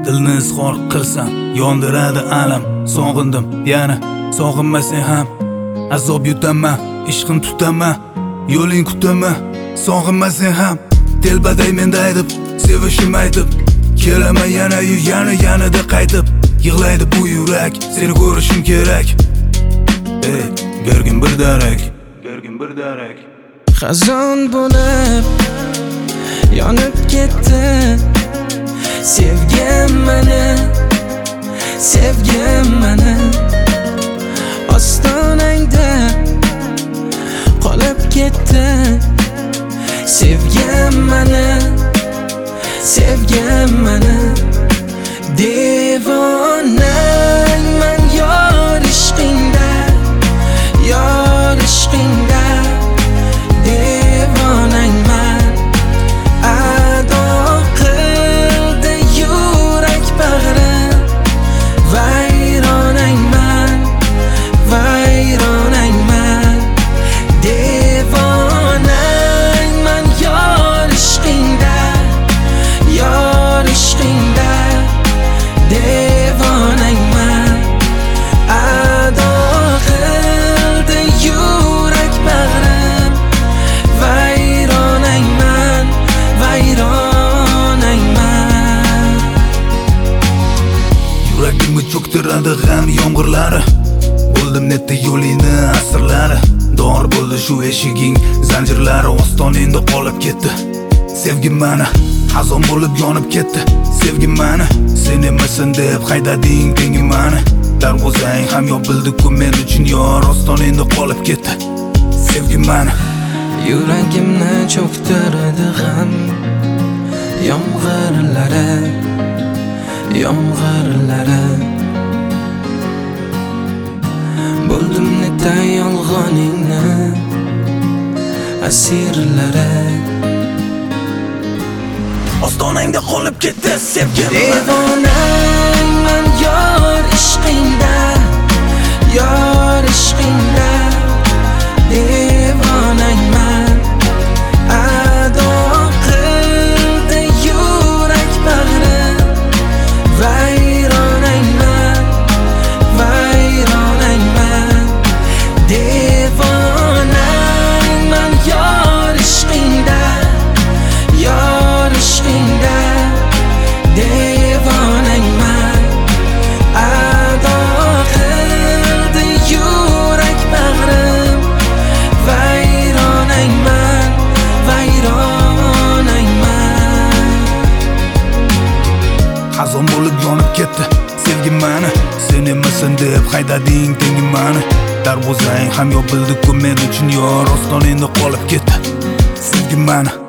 Dilni izhor qilsam yondiradi alam. Sog'indim yana sog'inmasang ham azob yutaman, ishqim tutaman, yo'ling kutaman. Sog'inmasang ham telbaday menda aytib, sevishim aytib, kelaman yanada qaytib. Yig'laydi bu yurak, seni ko'rishim kerak. Bergin bir darak. Xazon bo'lib yonib ketdi sevgim meni ostonangda qolib ketdi sevgim meni devonangman yor ishqingda devonangman ado qildi yurak bag'rim vayronangman devonangman yor ishqingda devonangman ado qildi yurak bag'rim vayronangman Yuragimni cho'ktiradi g'am yomg'irlari. Bo'ldim netda yo'lingni asrlari. Dor bo'ldi shu eshiging zanjirlari. Ostoningda qolib ketdi sevgim mani, xazon bo'lib yonib ketdi sevgim mani. Sen emasan deb haydading tengim mani. Darvozang ham yopildi-ku men uchun yor. Ostoningda qolib ketdi sevgim mani. Yuragimni cho'ktiradi g'am yomg'irlari bo'ldim netda yolg'oningni asirlari. Ostonangda qolib ketdi sevgim mani. Devonangman yor ishqingda devonangman ado qildi yurak bag'rim vayronangman devonangman yor ishqingda devonangman ado qildi yurak bag'rim vayronangman Xazon bo'lib yonib ketdi sevgim mani. Sen emasan deb haydading tengim mani. Darvozang ham yopildi-ku men uchun yor. Ostoningda qolib ketdi sevgim mani.